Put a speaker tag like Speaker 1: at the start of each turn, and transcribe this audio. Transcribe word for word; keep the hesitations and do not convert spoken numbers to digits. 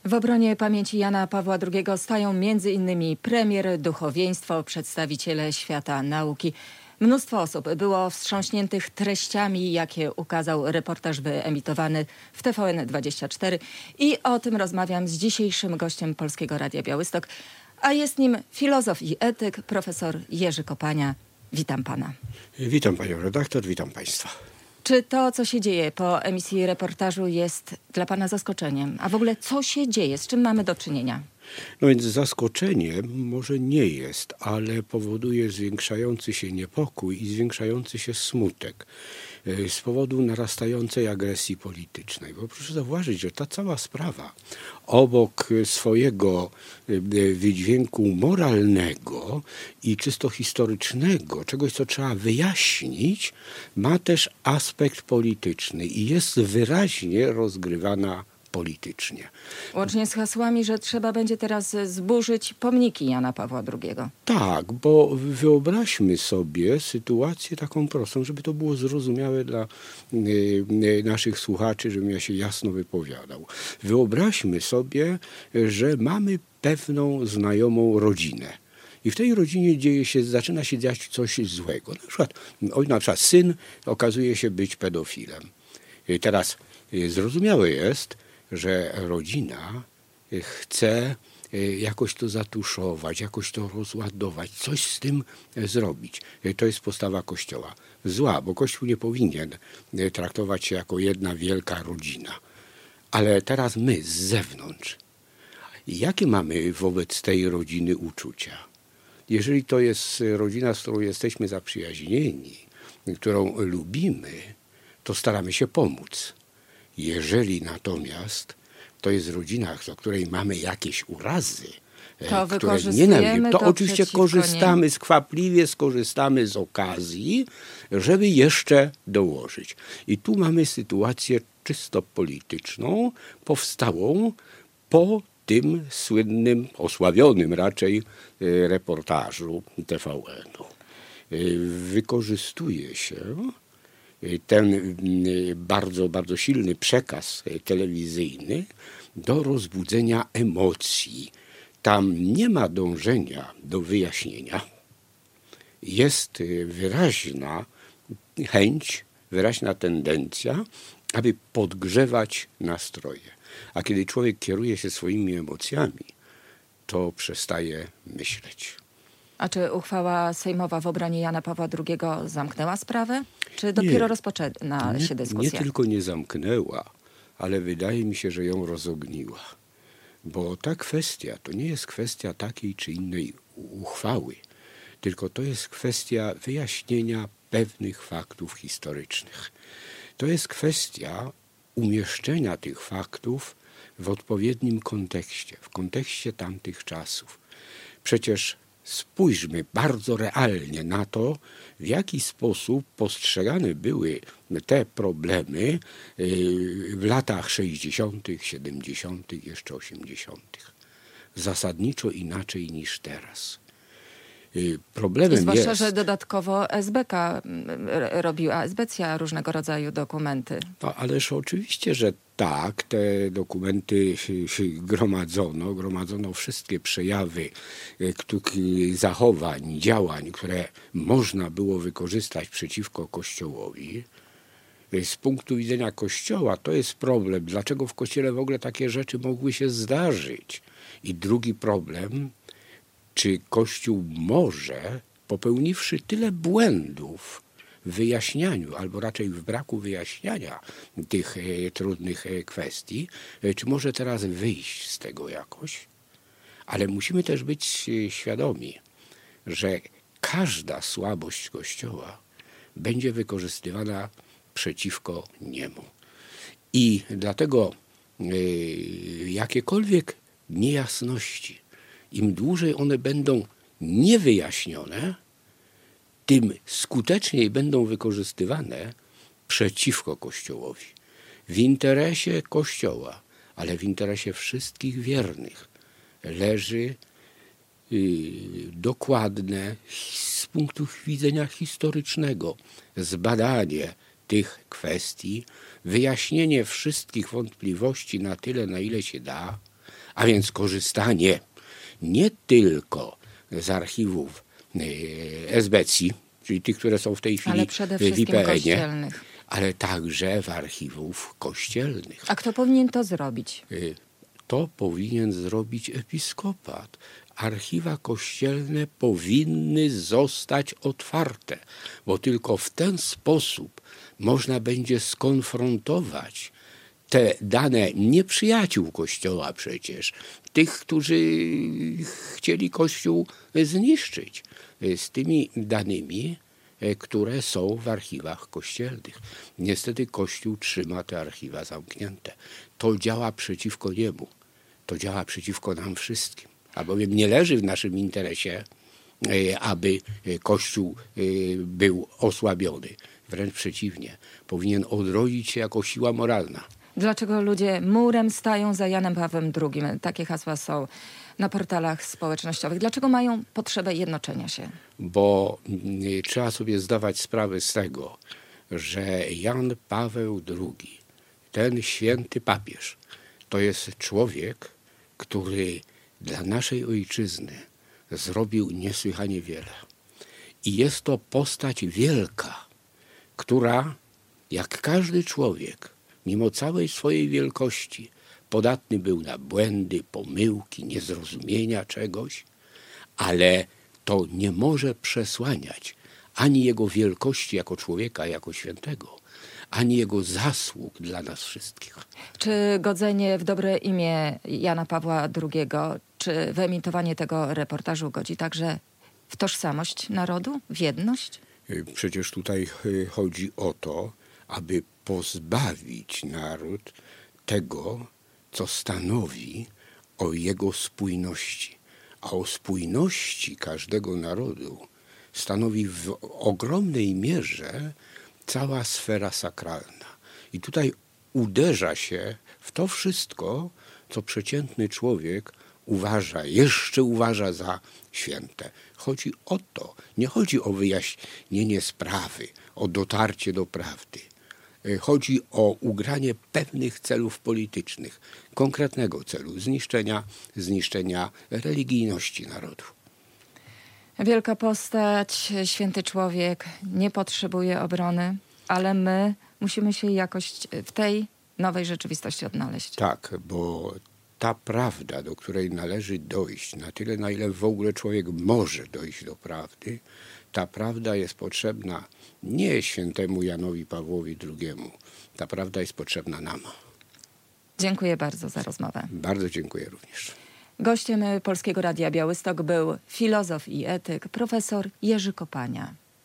Speaker 1: W obronie pamięci Jana Pawła drugiego stają między innymi premier, duchowieństwo, przedstawiciele świata nauki. Mnóstwo osób było wstrząśniętych treściami, jakie ukazał reportaż wyemitowany w T V N dwadzieścia cztery. I o tym rozmawiam z dzisiejszym gościem Polskiego Radia Białystok, a jest nim filozof i etyk, profesor Jerzy Kopania. Witam pana.
Speaker 2: Witam panią redaktor, witam państwa.
Speaker 1: Czy to, co się dzieje po emisji reportażu, jest dla pana zaskoczeniem? A w ogóle co się dzieje? Z czym mamy do czynienia?
Speaker 2: No więc zaskoczenie może nie jest, ale powoduje zwiększający się niepokój i zwiększający się smutek z powodu narastającej agresji politycznej. Bo proszę zauważyć, że ta cała sprawa obok swojego wydźwięku moralnego i czysto historycznego, czegoś, co trzeba wyjaśnić, ma też aspekt polityczny i jest wyraźnie rozgrywana politycznie.
Speaker 1: Łącznie z hasłami, że trzeba będzie teraz zburzyć pomniki Jana Pawła drugiego.
Speaker 2: Tak, bo wyobraźmy sobie sytuację taką prostą, żeby to było zrozumiałe dla y, naszych słuchaczy, żebym ja się jasno wypowiadał. Wyobraźmy sobie, że mamy pewną znajomą rodzinę. I w tej rodzinie dzieje się, zaczyna się dziać coś złego. Na przykład, na przykład syn okazuje się być pedofilem. I teraz zrozumiałe jest, że rodzina chce jakoś to zatuszować, jakoś to rozładować, coś z tym zrobić. To jest postawa Kościoła. Zła, bo Kościół nie powinien traktować się jako jedna wielka rodzina. Ale teraz my z zewnątrz, jakie mamy wobec tej rodziny uczucia? Jeżeli to jest rodzina, z którą jesteśmy zaprzyjaźnieni, którą lubimy, to staramy się pomóc. Jeżeli natomiast to jest rodzina, do której mamy jakieś urazy,
Speaker 1: to
Speaker 2: które nienawidzimy, to, to oczywiście korzystamy,
Speaker 1: nie.
Speaker 2: skwapliwie skorzystamy z okazji, żeby jeszcze dołożyć. I tu mamy sytuację czysto polityczną, powstałą po tym słynnym, osławionym raczej reportażu T V N-u. Wykorzystuje się ten bardzo, bardzo silny przekaz telewizyjny do rozbudzenia emocji. Tam nie ma dążenia do wyjaśnienia. Jest wyraźna chęć, wyraźna tendencja, aby podgrzewać nastroje. A kiedy człowiek kieruje się swoimi emocjami, to przestaje myśleć.
Speaker 1: A czy uchwała sejmowa w obronie Jana Pawła drugiego zamknęła sprawę? Czy dopiero
Speaker 2: nie,
Speaker 1: rozpoczyna
Speaker 2: nie,
Speaker 1: się dyskusja?
Speaker 2: Nie tylko nie zamknęła, ale wydaje mi się, że ją rozogniła. Bo ta kwestia to nie jest kwestia takiej czy innej uchwały, tylko to jest kwestia wyjaśnienia pewnych faktów historycznych. To jest kwestia umieszczenia tych faktów w odpowiednim kontekście, w kontekście tamtych czasów. Przecież spójrzmy bardzo realnie na to, w jaki sposób postrzegane były te problemy w latach sześćdziesiątych, siedemdziesiątych, jeszcze osiemdziesiątych. Zasadniczo inaczej niż teraz. Problemem
Speaker 1: I zwłaszcza,
Speaker 2: jest,
Speaker 1: że dodatkowo S B K robiła, esbecja różnego rodzaju dokumenty.
Speaker 2: No, ależ oczywiście, że tak, te dokumenty gromadzono, gromadzono wszystkie przejawy zachowań, działań, które można było wykorzystać przeciwko Kościołowi. Z punktu widzenia Kościoła to jest problem, dlaczego w Kościele w ogóle takie rzeczy mogły się zdarzyć. I drugi problem, czy Kościół może, popełniwszy tyle błędów w wyjaśnianiu, albo raczej w braku wyjaśniania tych e, trudnych e, kwestii, e, czy może teraz wyjść z tego jakoś? Ale musimy też być e, świadomi, że każda słabość Kościoła będzie wykorzystywana przeciwko niemu. I dlatego e, jakiekolwiek niejasności, im dłużej one będą niewyjaśnione, tym skuteczniej będą wykorzystywane przeciwko Kościołowi. W interesie Kościoła, ale w interesie wszystkich wiernych leży yy, dokładne z punktu widzenia historycznego zbadanie tych kwestii, wyjaśnienie wszystkich wątpliwości na tyle, na ile się da, A więc korzystanie nie tylko z archiwów esbecji, czyli tych, które są w tej chwili
Speaker 1: Ale przede
Speaker 2: w
Speaker 1: wszystkim
Speaker 2: I P N ie,
Speaker 1: kościelnych.
Speaker 2: ale także w archiwów kościelnych.
Speaker 1: A kto powinien to zrobić?
Speaker 2: To powinien zrobić episkopat. Archiwa kościelne powinny zostać otwarte, bo tylko w ten sposób można będzie skonfrontować te dane nieprzyjaciół Kościoła przecież, tych, którzy chcieli Kościół zniszczyć, z tymi danymi, które są w archiwach kościelnych. Niestety Kościół trzyma te archiwa zamknięte. To działa przeciwko niemu. To działa przeciwko nam wszystkim. Albowiem nie leży w naszym interesie, aby Kościół był osłabiony. Wręcz przeciwnie. Powinien odrodzić się jako siła moralna.
Speaker 1: Dlaczego ludzie murem stają za Janem Pawłem drugim? Takie hasła są na portalach społecznościowych. Dlaczego mają potrzebę jednoczenia się?
Speaker 2: Bo trzeba sobie zdawać sprawę z tego, że Jan Paweł drugi, ten święty papież, to jest człowiek, który dla naszej ojczyzny zrobił niesłychanie wiele. I jest to postać wielka, która, jak każdy człowiek, mimo całej swojej wielkości, podatny był na błędy, pomyłki, niezrozumienia czegoś, ale to nie może przesłaniać ani jego wielkości jako człowieka, jako świętego, ani jego zasług dla nas wszystkich.
Speaker 1: Czy godzenie w dobre imię Jana Pawła drugiego, czy wyemitowanie tego reportażu godzi także w tożsamość narodu, w jedność?
Speaker 2: Przecież tutaj chodzi o to, aby pozbawić naród tego, co stanowi o jego spójności. A o spójności każdego narodu stanowi w ogromnej mierze cała sfera sakralna. I tutaj uderza się w to wszystko, co przeciętny człowiek uważa, jeszcze uważa za święte. Chodzi o to, nie chodzi o wyjaśnienie sprawy, o dotarcie do prawdy. Chodzi o ugranie pewnych celów politycznych, konkretnego celu, zniszczenia, zniszczenia religijności narodu.
Speaker 1: Wielka postać, święty człowiek, nie potrzebuje obrony, ale my musimy się jakoś w tej nowej rzeczywistości odnaleźć.
Speaker 2: Tak, bo ta prawda, do której należy dojść, na tyle, na ile w ogóle człowiek może dojść do prawdy, ta prawda jest potrzebna nie świętemu Janowi Pawłowi drugiemu. Ta prawda jest potrzebna nam.
Speaker 1: Dziękuję bardzo za rozmowę.
Speaker 2: Bardzo dziękuję również.
Speaker 1: Gościem Polskiego Radia Białystok był filozof i etyk profesor Jerzy Kopania.